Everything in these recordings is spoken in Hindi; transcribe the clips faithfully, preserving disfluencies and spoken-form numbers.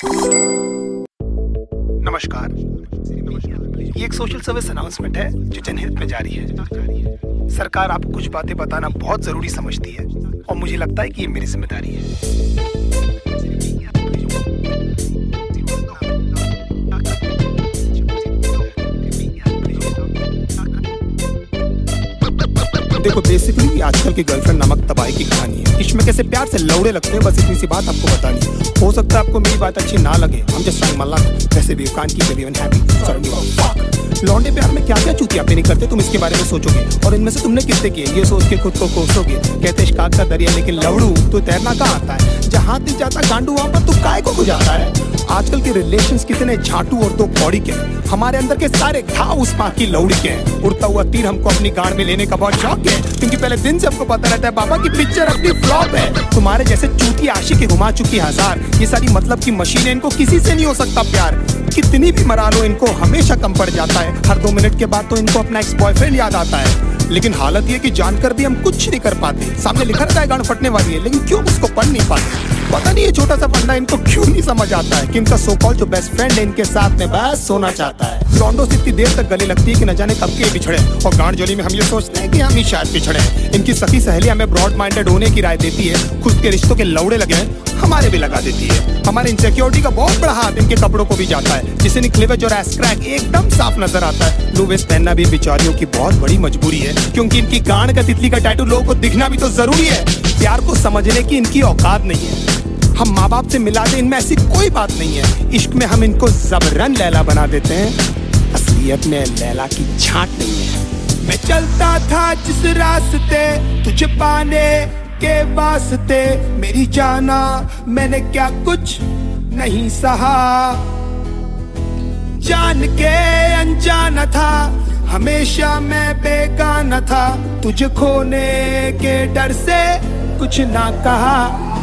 नमस्कार, ये एक सोशल सर्विस अनाउंसमेंट है जो जनहित में जारी है। सरकार आपको कुछ बातें बताना बहुत जरूरी समझती है और मुझे लगता है कि ये मेरी जिम्मेदारी है। देखो, बेसिकली आजकल की गर्लफ्रेंड नमक तबाही की कहानी है। इश्क में कैसे प्यार से लौड़े लगते हैं, बस इतनी सी बात आपको बतानी है। हो सकता है आपको मेरी बात अच्छी ना लगे, हम जस्ट ट्राइंग माय लक, वैसे भी you can't keep everyone happy, so don't give a fuck. लौंडे प्यार में क्या क्या चूतियापे नहीं करते, तुम इसके बारे में सोचोगे और इनमें से तुमने कितने किए ये सोच के खुद को कोसोगे। कहते इश्काक का दरिया लेकिन लवड़ू तो तैरना कहाँ आता है, जहाँ दिख जाता गांडू वहाँ पर तू काय को गुजारता है। आजकल के रिलेशंस कितने झाटू और दो कौड़ी के, हमारे अंदर के सारे घाव उस माँ की लौड़ी के हैं। उड़ता हुआ तीर हमको अपनी गांड में लेने का बहुत शौक है, क्योंकि पहले दिन से हमको पता रहता है बाबा की पिक्चर अपनी फ्लॉप है। तुम्हारे जैसे चूती आशिकी घुमा चुकी हजार, ये सारी मतलब की मशीन है, इनको किसी से नहीं हो सकता प्यार। कितनी भी मरा लो इनको हमेशा कम पड़ जाता है, हर दो मिनट के बाद तो इनको अपना एक्स बॉयफ्रेंड याद आता है। लेकिन हालत ये कि जानकर भी हम कुछ नहीं कर पाते, सामने लिखा रहता है गांड फटने वाली है, लेकिन क्यों उसको पढ़ नहीं पाते। पता नहीं ये छोटा सा फंडा इनको क्यों नहीं समझ आता है कि इनका सो कॉल्ड जो बेस्ट फ्रेंड है इनके साथ में बस सोना चाहता है। लॉन्डो से इतनी देर तक गले लगती है कि न जाने कब के बिछड़े, और गांड जोली में हम ये सोचते हैं कि हम ही शायद पिछड़े। इनकी सखी सहेली हमें ब्रॉड माइंडेड होने की राय देती है, खुद के रिश्तों के लौड़े लगे हैं हमारे भी लगा देती है। हमारे इनसिक्योरिटी का बहुत बड़ा हाथ इनके कपड़ों को भी जाता है, जिसे निकलेवेज और एस क्रैक एकदम साफ नजर आता है। लो वेस्ट पहनना भी बेचारियों की बहुत बड़ी मजबूरी है, क्योंकि इनकी गांड का तितली का टैटू लोगों को दिखना भी तो जरूरी है। प्यार को समझने की इनकी औकात नहीं है, हम माँ बाप से मिला दे इनमें ऐसी कोई बात नहीं है। इश्क में हम इनको जबरन लैला बना देते हैं, असलियत में लैला की छांट नहीं है। मैं चलता था जिस रास्ते तुझे पाने के वास्ते, मेरी जाना मैंने क्या कुछ नहीं सहा। जान के अनजाना था, हमेशा मैं बेगाना था, तुझे खोने के डर से कुछ ना कहा।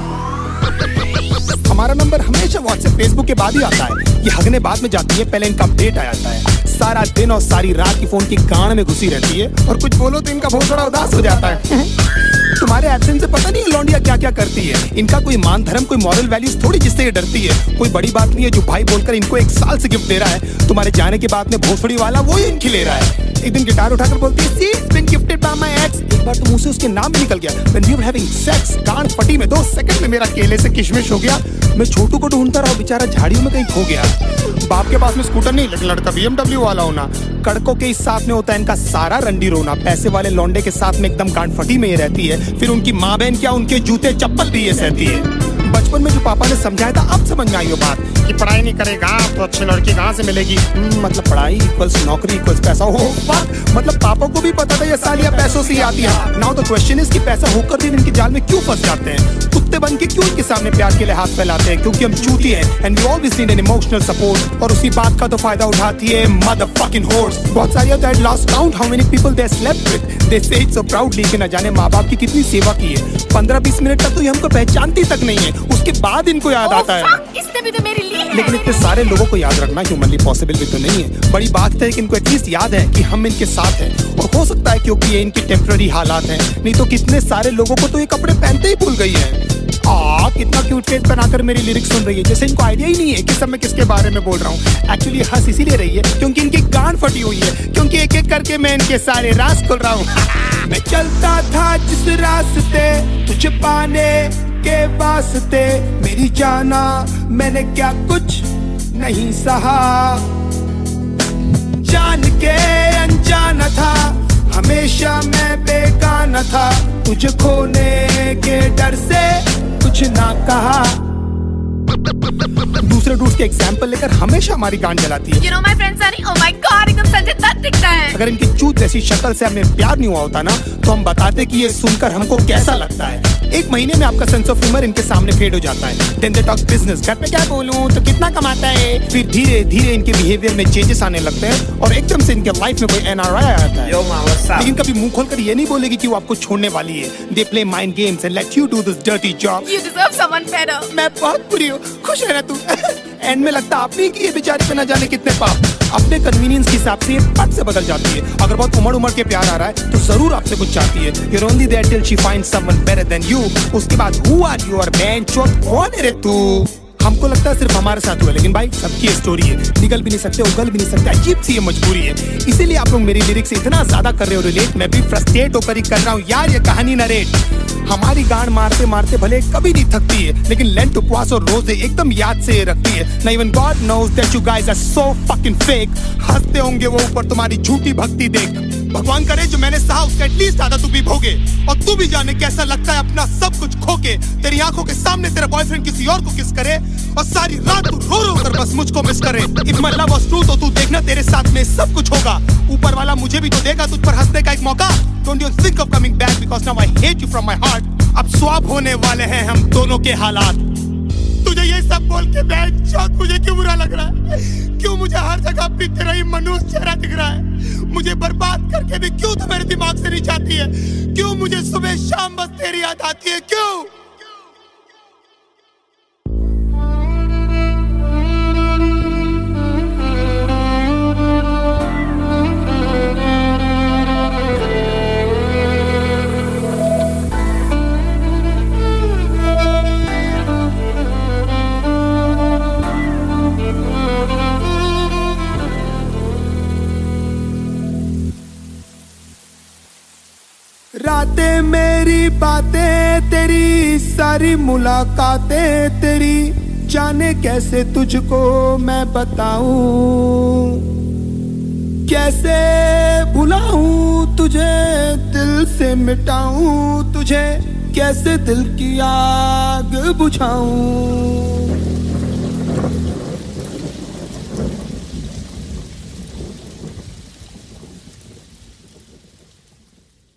हमारा नंबर हमेशा व्हाट्सएप फेसबुक के बाद ही आता है, ये हगने बाद में जाती है, पहले इनका अपडेट आ जाता है। सारा दिन और सारी रात की फोन की गांड में घुसी रहती है, और कुछ बोलो तो इनका बहुत बड़ा उदास हो जाता है। तुम्हारे एब्सेंस से पता नहीं है लौंडिया क्या क्या करती है, इनका कोई मान धर्म कोई मॉरल वैल्यूज थोड़ी जिससे ये डरती है। कोई बड़ी बात नहीं है जो भाई बोलकर इनको एक साल से गिफ्ट दे रहा है, तुम्हारे जाने के बाद में भोसड़ी वाला वो ही इनकी ले रहा है। एक दिन गिटार उठाकर बोलती है, See, it's been gifted by my ex। एक बार तो मुंह से उसके नाम भी निकल गया। When we were having sex, गांड फटी में दो सेकंड में मेरा केले से किशमिश हो गया। मैं छोटू को ढूंढता रहा, बेचारा झाड़ियों में कहीं खो गया। बाप के पास में स्कूटर नहीं, लेकिन लड़का बी एम डब्ल्यू वाला होना। कड़कों के इस साथ में होता है इनका सारा रंडी रोना, पैसे वाले लौंडे के साथ में एकदम गांड फटी में ये रहती है, फिर उनकी माँ बहन क्या उनके जूते चप्पल भी ये सहती है। बचपन में जो पापा ने समझाया था अब समझ में आई वो बात कि पढ़ाई नहीं करेगा तो अच्छी लड़की कहाँ से मिलेगी। मतलब पढ़ाई इक्वल्स नौकरी इक्वल्स पैसा। हो मतलब पापा को भी पता था ये सालियां पैसों से आती है। नाउ द क्वेश्चन इज कि पैसा होकर भी इनके जाल में क्यों फंस जाते हैं। कुत्ते बन के क्यों इनके सामने प्यार के लिए हाथ फैलाते हैं, क्योंकि हम चूती हैं and we always need an emotional support. और उसी बात का तो फायदा उठाती है मदरफकिंग होर्स। बहुत सारी that lost count how many people they slept with, they say it so proudly कि न जाने माँ बाप की कितनी सेवा की है। पंद्रह बीस मिनट तक तो ये हमको पहचानती तक नहीं है, उसके बाद इनको याद आता है। इसने भी तो मेरे लिए है। लेकिन इतने सारे लोगों को याद रखना ह्यूमनली पॉसिबल भी तो नहीं है। बड़ी बात है कि इनको एटलीस्ट याद है कि हम इनके साथ हैं, और हो सकता है क्योंकि ये इनके टेम्पररी हालात हैं, नहीं तो कितने सारे लोगों को तो ये कपड़े पहनते ही भूल गई है। आ, कितना क्यूट फेस बनाकर मेरी लिरिक्स सुन रही है, जैसे इनको आइडिया ही नहीं है कि सब मैं किसके बारे में बोल रहा हूँ। एक्चुअली हंस इसीलिए रही है क्योंकि इनकी गांड फटी हुई है, क्योंकि एक एक करके मैं इनके सारे राज खोल रहा हूँ। मैं चलता था जिस रास्ते तुझे पाने के वास्ते, मेरी जाना मैंने क्या कुछ नहीं सहा। जान के अनजाना था, हमेशा मैं बेगाना था, तुझे खोने के डर से कुछ ना कहा। दूसरे डूड्स के एग्जाम्पल लेकर हमेशा हमारी गांड जलाती है। You know my friend Sunny, oh my God, एकदम संजय दत्त दिखता है। अगर इनकी चूत जैसी शक्ल से हमें प्यार नहीं हुआ होता ना, तो हम बताते कि ये सुनकर हमको कैसा लगता है। एक महीने में आपका सेंस ऑफ ह्यूमर इनके सामने फेड हो जाता है। Then they talk business, घर पे क्या बोलूं तो कितना कमाता है। फिर धीरे धीरे इनके बिहेवियर में चेंजेस आने लगते हैं और एकदम से इनके लाइफ में कोई एन आर आई आता है। Yo, लेकिन कभी मुंह खोलकर ये नहीं बोलेगी कि वो आपको छोड़ने वाली है। They play mind games and let you do this dirty job. You deserve someone better. मैं बहुत बुरी हूँ, खुश है ना तू। एंड में लगता आप नहीं कि ये बेचारे पे न जाने कितने पाप अपने कन्वीनियंस के हिसाब से पट से बदल जाती है। अगर बहुत उमड़ उमड़ के प्यार आ रहा है तो जरूर आपसे कुछ चाहती है। You're only there till she finds someone better than you. उसके बाद who are you और man चौथ कौन है रे तू। हमको लगता है सिर्फ हमारे साथ हुआ, लेकिन भाई सबकी स्टोरी है, निकल भी नहीं सकते, उगल भी नहीं सकते, अजीब सी ये मजबूरी है। इसीलिए आप लोग मेरी लिरिक्स से इतना ज्यादा कर रहे हो रिलेट, मैं भी फ्रस्ट्रेट होकर ही कर रहा हूँ यार ये कहानी नरेट। हमारी गांड मारते मारते भले कभी नहीं थकती है, लेकिन लेंट उपवास और रोजे एकदम याद से रखती है। ना even God knows that you guys are so fucking fake. हंसते होंगे वो ऊपर तुम्हारी झूठी भक्ति देख। भगवान करे जो मैंने सहा उसका एटलीस्ट आधा तू भी भोगे, और तू भी जाने कैसा लगता है अपना सब कुछ खो के। तेरी आंखों के सामने तेरा बॉयफ्रेंड किसी और को किस करे, और सारी रात तू रो रो कर बस मुझको मिस करे। If my love was true तो तू देखना तेरे साथ में सब कुछ होगा। ऊपर वाला मुझे भी तो देगा तुझ पर हंसने का एक मौका। Don't you think of coming back because now I hate you from my heart. अब स्वैप होने वाले हैं हम दोनों के हालात। तुझे ये सब बोल के बेंचौत मुझे क्यों बुरा लग रहा है? क्यों मुझे हर जगह अपनी तेरा ही मनुष्य चेहरा दिख रहा है? मुझे बर्बाद करके भी क्यों तू मेरे दिमाग से नहीं जाती है? क्यों मुझे सुबह शाम बस तेरी याद आती है? क्यों? रातें मेरी बातें तेरी, सारी मुलाकातें तेरी, जाने कैसे तुझको मैं बताऊं, कैसे भुलाऊं तुझे, दिल से मिटाऊं तुझे, कैसे दिल की आग बुझाऊं।